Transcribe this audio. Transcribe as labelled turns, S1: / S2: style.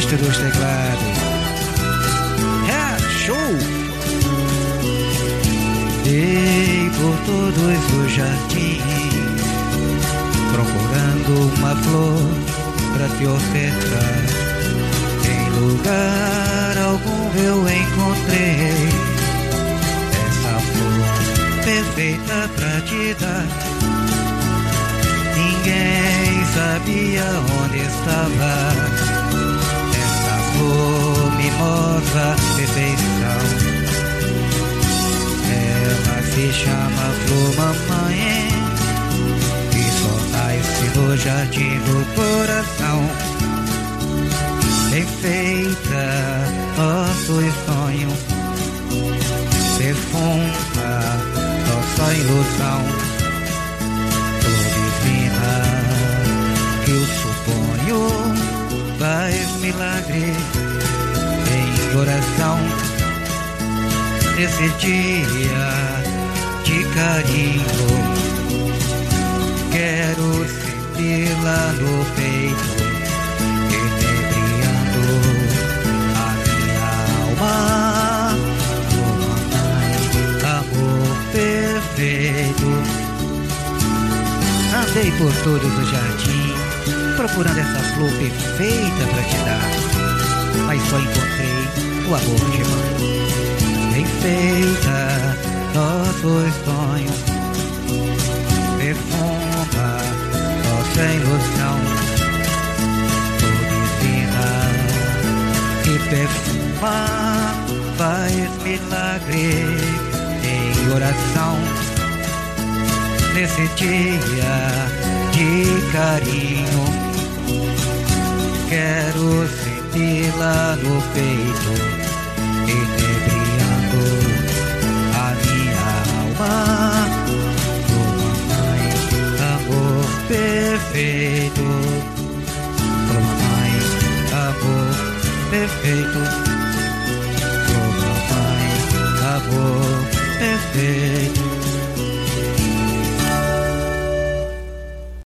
S1: mestre dos teclados. É show! Dei por todos os jardins, procurando uma flor pra te ofertar. Em lugar algum eu encontrei essa flor perfeita pra te dar. Ninguém sabia onde estava essa flor mimosa perfeição. Ela se chama flor mamãe e só nasce no jardim do coração. Enfeita nossos sonhos, perfuma nossa ilusão. Flor divina que eu suponho faz milagre em oração. Nesse dia de carinho, quero senti-la no peito, inebriando a minha alma. Oh, mamãe, amor perfeito. Andei por todos os jardins, procurando essa flor perfeita pra te dar, mas só encontrei o amor de mãe. Enfeita nossos sonhos, perfuma nossa ilusão. Flor divina que perfuma faz milagre em oração. Nesse dia de carinho, quero senti-la no peito, inebriando a minha alma. Oh, mamãe, amor perfeito. Oh, mamãe, amor perfeito.